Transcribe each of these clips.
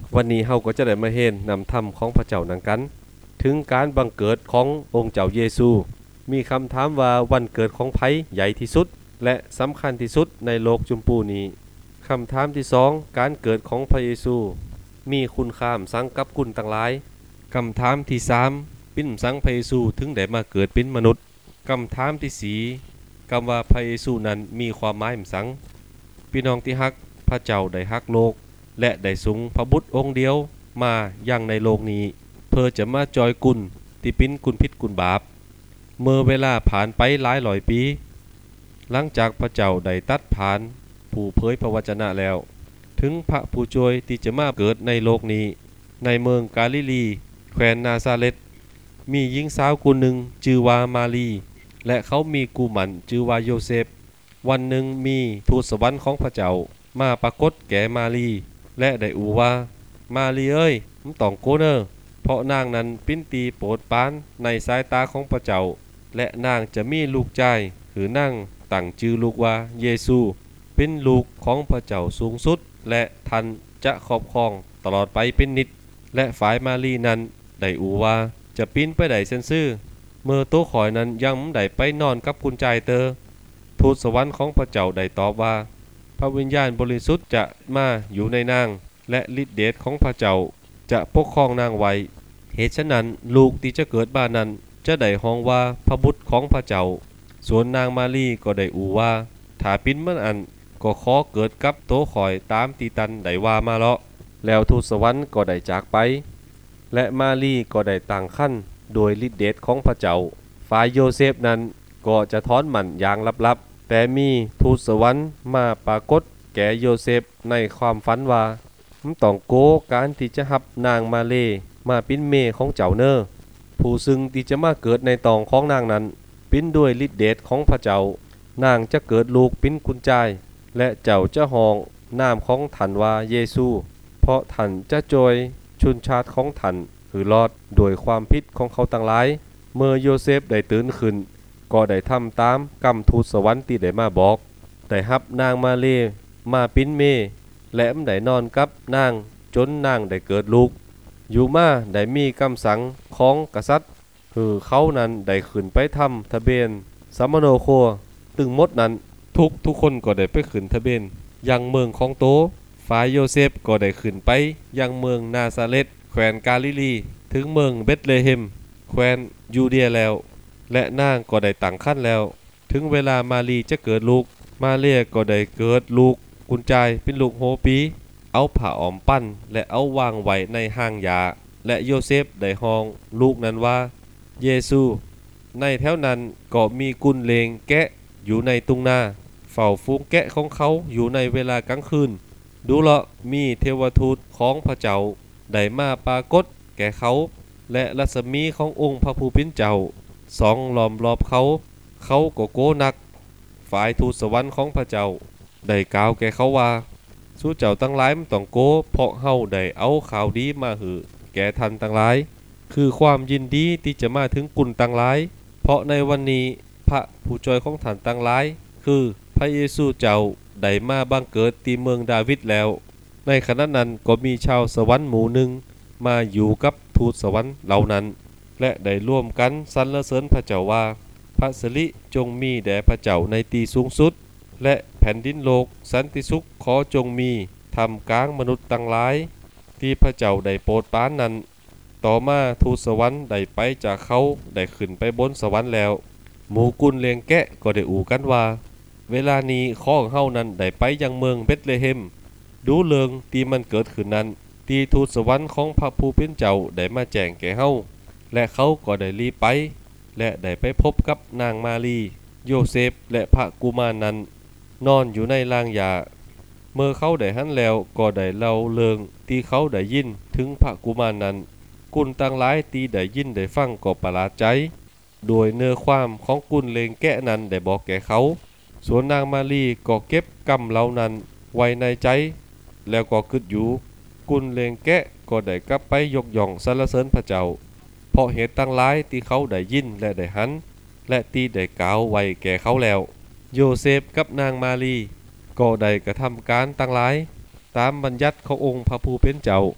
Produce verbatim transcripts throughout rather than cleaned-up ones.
วันนี้เฮาก็จะได้มาเห็นนำธรรมของพระเจ้านั้นกันถึงการบังเกิดขององค์เจ้าเยซูมีคำถามว่าวันเกิดของไผใหญ่ที่สุดและสำคัญที่สุดในโลกจุมปูนี้คำถามที่สองการเกิดของพระเยซูมีคุณค่าสังกับคุณต่างหลายคำถามที่สามปิ้นสังพระเยซูถึงได้มาเกิดเป็นมนุษย์คำถามที่สี่คำว่าพระเยซูนั้นมีความหมายสังพี่น้องที่ฮักพระเจ้าได้ฮักโลกและได้สูงพระบุตรองค์เดียวมาอย่างในโลกนี้เพื่อจะมาจอยกุลที่ปิ้นกุลพิษกุลบาปเมื่อเวลาผ่านไปหลายร้อยปีหลังจากพระเจ้าได้ตัดผ่านผู้เผยพระวจนะแล้วถึงพระผู้ช่วยที่จะมาเกิดในโลกนี้ในเมืองกาลิลีแคว้นนาซาเรตมีหญิงสาวคนหนึ่งชื่อว่ามารีและเขามีกูหมันชื่อว่าโยเซฟวันหนึ่งมีทูตสวรรค์ของพระเจ้ามาปรากฏแก่มารีและได้อูว่ามารีเอ้ยมึงต้องโกเนอร์เพราะนางนั้นปิ้นตีโปรดปานในสายตาของพระเจ้าและนางจะมีลูกชายคือนางตั้งชื่อลูกว่าเยซูเป็นลูกของพระเจ้าสูงสุดและท่านจะครอบครองตลอดไปเป็นนิจและฝ่ายมารีนั้นได้อูว่าจะปิ้นไปได้เซนซื่อเมื่อโตข่อยนั้นยังได้ไปนอนกับคุณใจเตอทูตสวรรค์ของพระเจ้าได้ตอบว่าพระวิญญาณบริสุทธิ์จะมาอยู่ในนางและฤทธิเดชของพระเจ้าจะปกครองนางไว้เหตุฉะนั้นลูกที่จะเกิดบ้านนั้นจะได้ฮ้องว่าพระบุตรของพระเจ้าส่วนนางมารีก็ได้อูว่าถ้าปิ้นมันอันก็ขอเกิดกับโตข่อยตามตีตันได้ว่ามาเลาะแล้วทูตสวรรค์ก็ได้จากไปและมารีก็ได้ตั้งครรภ์โดยฤทธิเดชของพระเจ้าฝ่ายโยเซฟนั้นก็จะท้อนหมั่นอย่างลับๆแต่มีทูตสวรรค์มาปรากฏแก่โยเซฟในความฝันว่ามึงต้องโกการที่จะรับนางมาเลมาปิ้นเมของเจ้าเนอผู้ซึ่งที่จะมาเกิดในตองของนางนั้นปิ้นด้วยฤทธิเดชของพระเจ้านางจะเกิดลูกปิ้นกุญจายและเจ้าจะห้องนามของท่านว่าเยซูเพราะท่านจะจอยชุนชาติของท่านคือรอดโดยความผิดของเขาต่างหลายเมื่อโยเซฟได้ตื่นขึ้นก็ได้ทำตามกรรมทูตสวรรค์ที่ได้มาบอกได้รับนางมาเลมาปิ้นเมและได้นอนกับนางจนนางได้เกิดลูกอยู่มาได้มีคำสั่งของกษัตริย์คือเขานั้นได้ขึ้นไปทำทะเบียนสมโนโคตึงมดนั้นทุกทุกคนก็ได้ไปขึ้นทะเบียนยังเมืองของโตฝ่ายโยเซฟก็ได้ขึ้นไปยังเมืองนาซาเรตแคว้นกาลิลีถึงเมืองเบธเลเฮมแคว้นยูเดียแล้วและนางก็ได้ตั้งครรภ์แล้วถึงเวลามารีจะเกิดลูกมาเรียก็ได้เกิดลูกกุญจายเป็นลูกโฮปีเอาผ้าอ้อมปั้นและเอาวางไว้ในห้างยาและโยเซฟได้ห้องลูกนั้นว่าเยซูในแถวนั้นก็มีกุนเลงแกะอยู่ในตุงนาเฝ้าฝูงแกะของเขาอยู่ในเวลากลางคืนดูเลาะมีเทวทูตของพระเจ้าได้มาปรากฏแก่เขาและรัศมีขององค์พระผู้เป็นเจ้าสองล้อมรอบเขาเขาก็โกนักฝ่ายทูตสวรรค์ของพระเจ้าได้กล่าวแก่เขาว่าสู้เจ้าตั้งหลายมันต้องโกเพราะเฮาได้เอาข่าวดีมาหือแก่ท่านตั้งหลายคือความยินดีที่จะมาถึงกุลตั้งหลายเพราะในวันนี้พระผู้ช่วยของท่านตั้งหลายคือพระเยซูเจ้าได้มาบังเกิดที่เมืองดาวิดแล้วในขณะนั้นก็มีชาวสวรรค์หมู่หนึ่งมาอยู่กับทูตสวรรค์เหล่านั้นและได้ร่วมกันสรรเสริญพระเจ้าว่าพระสิริจงมีแด่พระเจ้าในที่สูงสุดและแผ่นดินโลกสันติสุขขอจงมีทำกลางมนุษย์ทั้งหลายที่พระเจ้าได้โปรดปรานนั้นต่อมาทูตสวรรค์ได้ไปจากเขาได้ขึ้นไปบนสวรรค์แล้วหมู่กุนเลียงแกะก็ได้อู่กันว่าเวลานี้ข้องเฮานั้นได้ไปยังเมืองเบธเลเฮมดูเรื่องที่มันเกิดขึ้นนั้นที่ทูตสวรรค์ของพระผู้เป็นเจ้าได้มาแจ้งแก่เฮาและเขาก็ได้รีบไปและได้ไปพบกับนางมารีโยเซฟและพระกุมารนั้นนอนอยู่ในลางยาเมื่อเขาได้หันแล้วก็ได้เล่าเรื่องที่เขาได้ยินถึงพระกุมารนั้นกุนต่างหลายที่ได้ยินได้ฟังก็ประหลาดใจโดยเนื้อความของกุนเลงแกะนั้นได้บอกแก่เขาส่วนนางมารีก็เก็บกำเหล่านั้นไว้ในใจแล้วก็คิดอยู่กุนเลงแกะก็ได้กลับไปยกย่องสรรเสริญพระเจ้าเพราะเหตุต่างหลายที่เขาได้ยินและได้หันและที่ได้กล่าวไว้แก่เขาแล้วโยเซฟกับนางมารีก็ได้กระทำการต่างหลายตามบัญญัติขององค์พระผู้เป็นเจ้า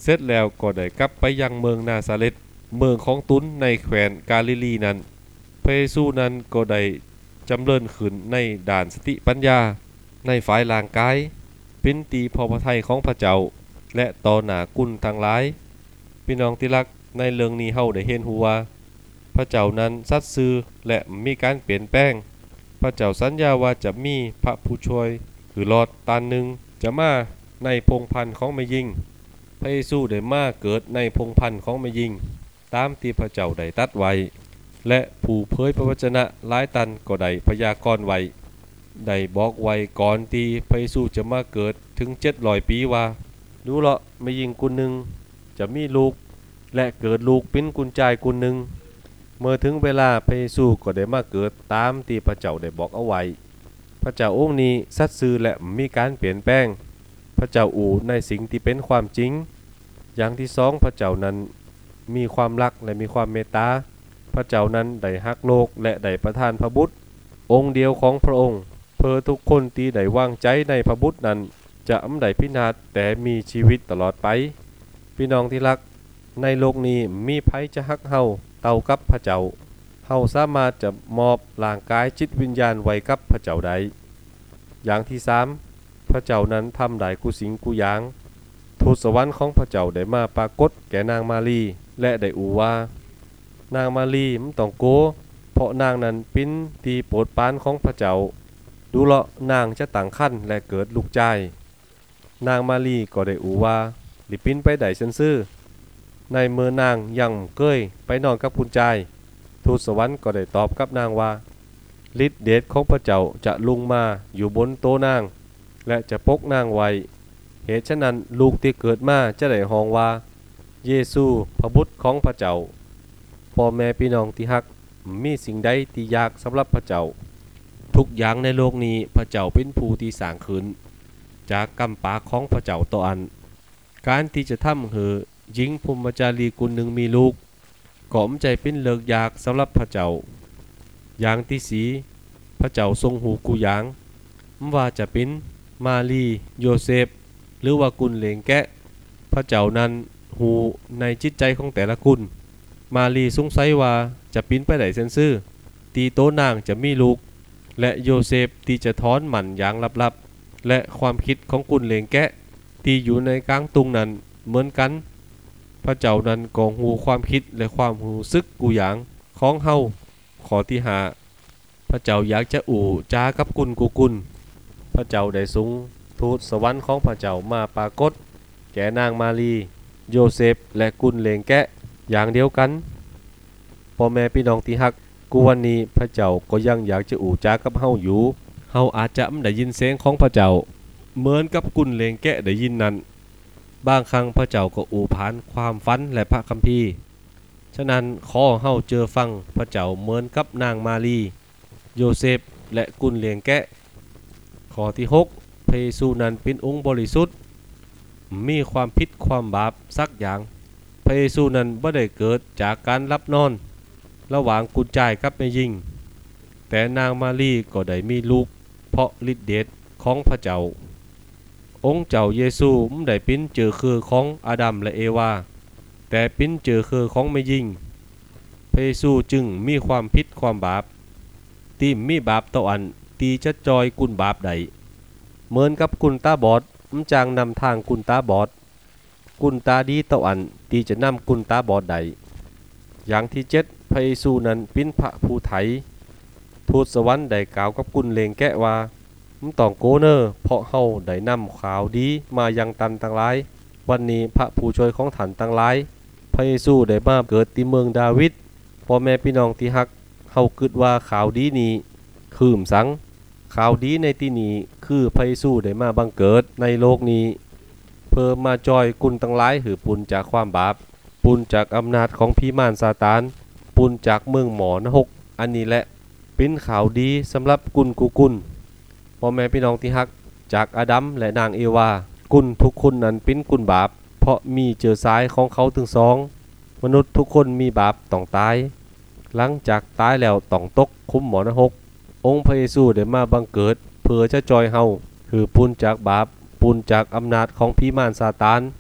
เสร็จแล้วก็ได้กลับไปยังเมืองนาซาเร็ตเมืองของตุนในแคว้นกาลิลีนั้นพระเยซูนั้นก็ได้จำเริญขึ้นในด่านสติปัญญาในฝ่ายร่างกายเป็นตีพอพระทัยของพระเจ้าและต่อหน้ากุนทั้งหลายพี่น้องที่รักในเรื่องนี้เฮาได้เห็นฮู้ว่าพระเจ้านั้นสัตย์ซื่อและมีการเปลี่ยนแปลงพระเจ้าสัญญาว่าจะมีพระผู้ช่วยคือลอดตานหนึ่งจะมาในพงพันธุ์ของแม่หญิงพระเยซูได้มาเกิดในพงพันธุ์ของแม่หญิงตามที่พระเจ้าได้ตรัสไว้และผู้เผยพระวจนะหลายตันก็ได้พยากรณ์ไว้ได้บอกไว้ก่อนที่พระเยซูจะมาเกิดถึงเจ็ดร้อยปีว่าดูเลาะแม่หญิงคนหนึ่งจะมีลูกและเกิดลูกเป็นกุญจายคนหนึ่งเมื่อถึงเวลาพระเยซูก็ได้มาเกิดตามที่พระเจ้าได้บอกเอาไว้พระเจ้าองค์นี้สัตย์ซื่อและมีการเปลี่ยนแปลงพระเจ้าอู่ในสิ่งที่เป็นความจริงอย่างที่สองพระเจ้านั้นมีความรักและมีความเมตตาพระเจ้านั้นได้ฮักโลกและได้ประทานพระบุตรองค์เดียวของพระองค์เพื่อทุกคนที่ได้วางใจในพระบุตรนั้นจะอำได้พินาศแต่มีชีวิตตลอดไปพี่น้องที่รักในโลกนี้มีไผจะฮักเฮาเท่ากับพระเจ้าเฮาสามารถจะมอบร่างกายจิตวิญญาณไว้กับพระเจ้าได้อย่างที่สามพระเจ้านั้นทำได้กุสิ่งกุอย่างทูตสวรรค์ของพระเจ้าได้มาปรากฏแก่นางมารีและได้อู่ว่านางมารีมันต้องโกเพราะนางนั้นเป็นที่โปรดปรานของพระเจ้าดูเลาะนางจะตั้งครรภ์และเกิดลูกชายนางมารีก็ได้อู่ว่าดิปิ้นไปได้ซื่อในเมื่อนางยังเกยไปนอนกับคุณชายทูตสวรรค์ก็ได้ตอบกับนางว่าฤทธิเดชของพระเจ้าจะลงมาอยู่บนโต๊ะนางและจะปกนางไว้เหตุฉะนั้นลูกที่เกิดมาจะได้ฮ้องว่าเยซูพระบุตรของพระเจ้าพ่อแม่พี่น้องที่ฮักมีสิ่งใดที่ยากสำหรับพระเจ้าทุกอย่างในโลกนี้พระเจ้าเป็นผู้ที่สร้างขึ้นจากกำปากของพระเจ้าต่ออันการที่จะทำให้หญิงพรหมจารีคนหนึ่งมีลูกก็ไม่ใจเป็นเลิกยากสำหรับพระเจ้าอย่างที่สีพระเจ้าทรงหูกูอย่างไม่ว่าจะเป็นมารีโยเซฟหรือว่ากุนเลงแกะพระเจ้านั้นหูในจิตใจของแต่ละกุนมารีสงสัยว่าจะปิ้นไปไหนเซนซื่อตีโตนางจะมีลูกและโยเซฟที่จะถอนหมันอย่างลับๆและความคิดของกุนเลงแกะที่อยู่ในกลางตุงนั้นเหมือนกันพระเจ้านั้นกองหูความคิดและความหูซึกกูอย่างของเฮาขอที่หาพระเจ้าอยากจะอู่จากับกุนกูกุนพระเจ้าได้ทรงทูตสวรรค์ของพระเจ้ามาปรากฏแก่นางมารีโยเซฟและกุนเลงแกะอย่างเดียวกันพ่อแม่พี่น้องที่ฮักกูวันนี้พระเจ้าก็ยังอยากจะอู่จากับเฮาอยู่เฮาอาจจะไม่ได้ยินเสียงของพระเจ้าเหมือนกับกุนเลงแกะได้ยินนั้นบางครั้งพระเจ้าก็อู่ผ่านความฝันและพระคัมภีร์ฉะนั้นขอเฮาเจอฟังพระเจ้าเหมือนกับนางมารีโยเซฟและกุนเลงแกะข้อที่หกพระเยซูนั้นเป็นองค์บริสุทธิ์มีความผิดความบาปสักอย่างพระเยซูนั้นบ่ได้เกิดจากการรับนอนระหว่างกุญจายกับแม่หญิงแต่นางมารีก็ได้มีลูกเพราะฤทธิเดชของพระเจ้าองค์เจ้าเยซูไม่ได้เป็นเจอคือของอาดัมและเอวาแต่เป็นเจอคือของแม่หญิงพระเยซูจึงมีความผิดความบาปที่มีบาปต่ออันที่จะจอยกุนบาปใดเหมือนกับกุนตาบอดมจางนำทางกุนตาบอดกุนตาดีต่ออันที่จะนำกุนตาบอดใดอย่างที่เจ็ดพระเยซูนั้นเป็นพระผู้ไถทูตสวรรค์ได้กล่าวกับกุนเลงแกะว่ามึงต้องโกเนอร์เพราะเฮาได้นำข่าวดีมายังตันทั้งหลายวันนี้พระผู้ช่วยของท่านทั้งหลายพระเยซูได้มาเกิดที่เมืองดาวิดพ่อแม่พี่น้องที่ฮักเฮาคิดว่าข่าวดีนี้คืมสังข่าวดีในที่นี้คือพระเยซูได้มาบังเกิดในโลกนี้เพื่อมาจอยกุนทั้งหลายหือปุนจากความบาปปุนจากอำนาจของผีมารซาตานปุนจากเมืองหมอนรกอันนี้แหละเป็นข่าวดีสำหรับกุนกูกุนพ่อแม่พี่น้องที่ฮักจากอาดัมและนางเอวากุนทุกคนนั้นเป็นกุนบาปเพราะมีเจอซ้ายของเขาถึงสองมนุษย์ทุกคนมีบาปต้องตายหลังจากตายแล้วต้องตกคุมหมอนรกองค์พระเยซูได้มาบังเกิดเพื่อจะจอยเฮาคือปุนจากบาปปุนจากอำนาจของผีมารซาตาน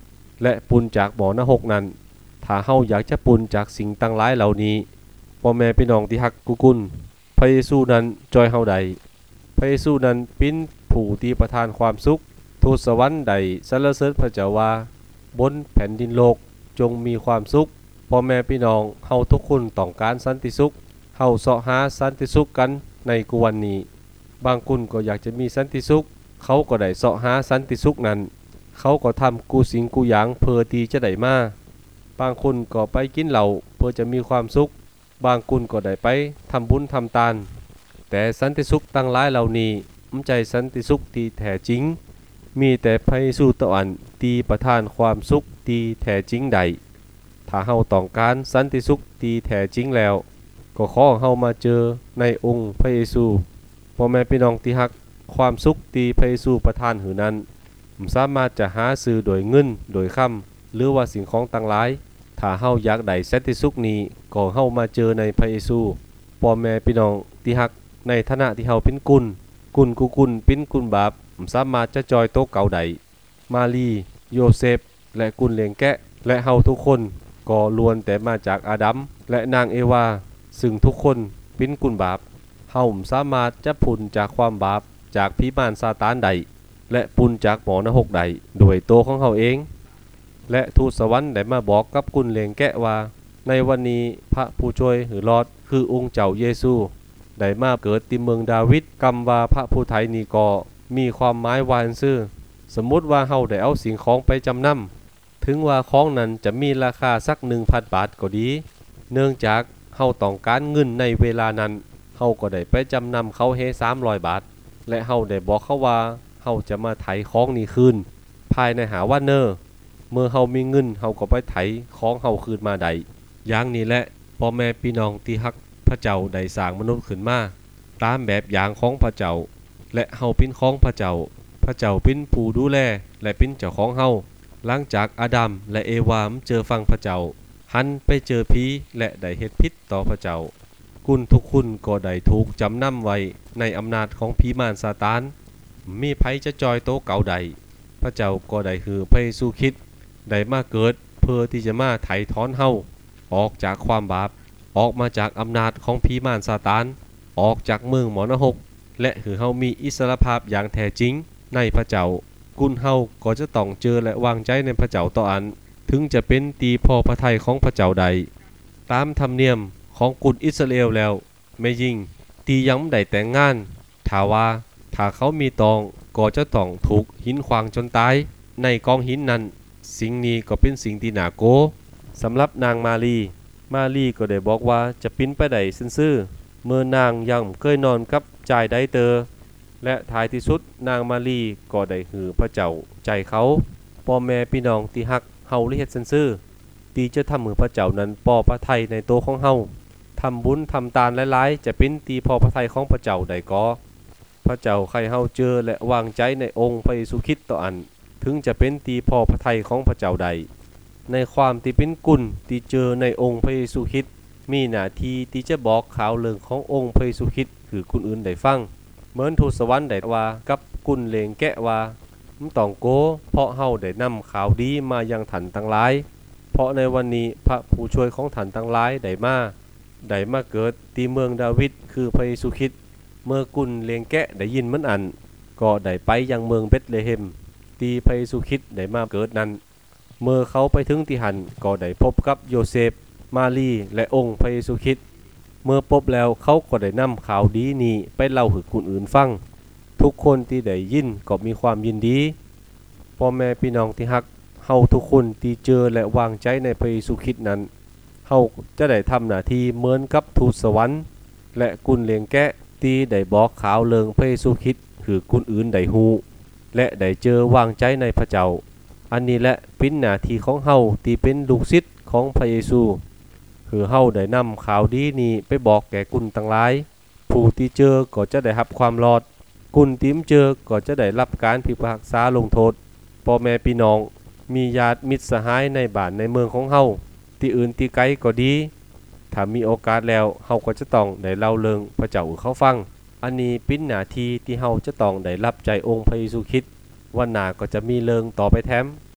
และปุนจากหมอนรกนั้นถ้าเฮาอยากจะปุนจากสิ่งต่างหลายเหล่านี้พ่อแม่พี่น้องที่ฮักกุกุลพระเยซูนั้นจอยเฮาใดพระเยซูนั้นเป็นผู้ที่ประทานความสุขทูตสวรรค์ใดสรรเสริญพระเจ้าว่าบนแผ่นดินโลกจงมีความสุขพ่อแม่พี่น้องเฮาทุกคนต้องการสันติสุขเฮาเสาะหาสันติสุขกันในกุวันนี้บางคนก็อยากจะมีสันติสุขเขาก็ได้เสาะหาสันติสุขนั้นเขาก็ทำกูสิ่งกูอย่างเพื่อที่จะได้มาบางคนก็ไปกินเหล้าเพื่อจะมีความสุขบางคนก็ได้ไปทำบุญทำทานแต่สันติสุขตั้งหลายเหล่านี้ไม่ใช่สันติสุขที่แท้จริงมีแต่พระเยซูตะวันที่ประทานความสุขที่แท้จริงใดถ้าเฮาต้องการสันติสุขที่แท้จริงแล้วก็ขอเฮามาเจอในองค์พระเยซูพ่อแม่พี่น้องที่ฮักความสุขที่พระเยซูประทานหือนั้นบ่สามารถจะหาซื้อโดยเงินโดยค่ำหรือว่าสิ่งของต่างหลายถ้าเฮาอยากได้สันติสุขนี้ก็เฮามาเจอในพระเยซูพ่อแม่พี่น้องที่ฮักในฐานะที่เฮาเป็นกุลกุลกุกุลเป็นกุลบาปบ่สามารถจะจอยโตเก่าใดมารีโยเซฟและกุลเลี้ยงแกะและเฮาทุกคนก็ล้วนแต่มาจากอาดัมและนางเอวาซึ่งทุกคนเป็นกุลบาปเฮาบ่สามารถจะพ้นจากความบาปจากผีมารซาตานใดและปุนจากหมอนรกใดด้วยตัวของเฮาเองและทูตสวรรค์ได้มาบอกกับกุลเลี้ยงแกะว่าในวันนี้พระผู้ช่วยหรือรอดคือองค์เจ้าเยซูได้มาเกิดที่เมืองดาวิดกำว่าพระผู้ไทยนี้ก็มีความหมายว่าอันซื่อสมมุติว่าเฮาได้เอาสิ่งของไปจำนำถึงว่าของนั้นจะมีราคาสัก หนึ่งพัน บาทก็ดีเนื่องจากเฮาต้องการเงินในเวลานั้นเฮาก็ได้ไปจำนำเขาให้สามร้อยบาทและเฮาได้บอกเขาว่าเฮาจะมาไถของนี้คืนภายในหาวันเนอร์เมื่อเฮามีเงินเฮาก็ไปไถของเฮาคืนมาได้อย่างนี้แหละพ่อแม่พี่น้องที่ฮักพระเจ้าได้สร้างมนุษย์ขึ้นมาตามแบบอย่างของพระเจ้าและเฮาเป็นของพระเจ้าพระเจ้าเป็นผู้ดูแลและเป็นเจ้าของเฮาหลังจากอาดัมและเอวาเจอฟังพระเจ้าหันไปเจอผีและได้เฮ็ดผิดต่อพระเจ้าคุณทุกคุณก็ได้ถูกจำนำไว้ในอำนาจของผีมารซาตานมีไผจะจอยโตเก่าใดพระเจ้าก็ได้คือพระเยซูคริสต์ได้มาเกิดเพื่อที่จะมาไถ่ถอนเฮาออกจากความบาปออกมาจากอำนาจของผีมารซาตานออกจากเมืองหมอนรกและคือเฮามีอิสรภาพอย่างแท้จริงในพระเจ้ากุนเฮาก็จะต้องเจอและวางใจในพระเจ้าต่ออันถึงจะเป็นตีพอพระทัยของพระเจ้าใดตามธรรมเนียมของกุนอิสราเอลแล้วแม่ยิ่งตียังได้แต่งงานถ้าว่าถ้าเขามีตองก็จะต้องถูกหินขวางจนตายในกองหินนั้นสิ่งนี้ก็เป็นสิ่งที่น่าโกสำหรับนางมารีมารีก็ได้บอกว่าจะปิ้นไปได้ซื่อๆเมื่อนางยังเคยนอนกับชายใดเตอและท้ายที่สุดนางมารีก็ได้หือพระเจ้าใจเขาพ่อแม่พี่น้องที่ฮักเฮาลิเฮ็ดซื่อๆที่จะทำมือพระเจ้านั้นปอพระทัยในตัวของเฮาทำบุญทำทานหลายๆจะเป็นตีพอพระทัยของพระเจ้าใดก็พระเจ้าใครเฮาเจอและวางใจในองค์พระเยซูคริสต์ต่ออันถึงจะเป็นตีพอพระทัยของพระเจ้าใดในความที่เป็นกุลที่เจอในองค์พระเยซูคริสต์มีหน้าที่ที่จะบอกข่าวเรื่องขององค์พระเยซูคริสต์คือคนอื่นได้ฟังเหมือนทูตสวรรค์ได้ว่ากับกุลเลงแกะว่ามึงต้องโกเพราะเฮาได้นำข่าวดีมายังท่านทั้งหลายเพราะในวันนี้พระผู้ช่วยของท่านทั้งหลายได้มาได้มาเกิดที่เมืองดาวิดคือพระเยซูคริสต์เมื่อกุลเลงแกะได้ยินมันอันก็ได้ไปยังเมืองเบธเลเฮมที่พระเยซูคริสต์ได้มาเกิดนั้นเมื่อเขาไปถึงที่หันก็ได้พบกับโยเซฟมารีและองค์พระเยซูคริสต์เมื่อพบแล้วเขาก็ได้นำข่าวดีนี้ไปเล่าให้คนอื่นฟังทุกคนที่ได้ยินก็มีความยินดีพ่อแม่พี่น้องที่ฮักเฮาทุกคนที่เจอและวางใจในพระเยซูคริสต์นั้นเฮาจะได้ทำหน้าที่เหมือนกับทูตสวรรค์และกุลเลี้ยงแกะที่ได้บอกข่าวเรื่องพระเยซูคริสต์คือคนอื่นได้ฮู้และได้เจอวางใจในพระเจ้าอันนี้แหละเป็นหน้าที่ของเฮาที่เป็นลูกศิษย์ของพระเยซูคือเฮาได้นำข่าวดีนี้ไปบอกแก่กุลทั้งหลายผู้ที่เจอก็จะได้รับความรอดกุลที่เจอก็จะได้รับการพิพากษาลงโทษพ่อแม่พี่น้องมีญาติมิตรสหายในบ้านในเมืองของเฮาที่อื่นที่ไกลก็ดีถ้ามีโอกาสแล้วเฮาก็จะต้องได้เล่าเรื่องพระเจ้าให้เขาฟังอันนี้เป็นหน้าที่ที่เฮาจะต้องได้รับใจองค์พระเยซูคริสต์วันหน้าก็จะมีเรื่องต่อไปแถม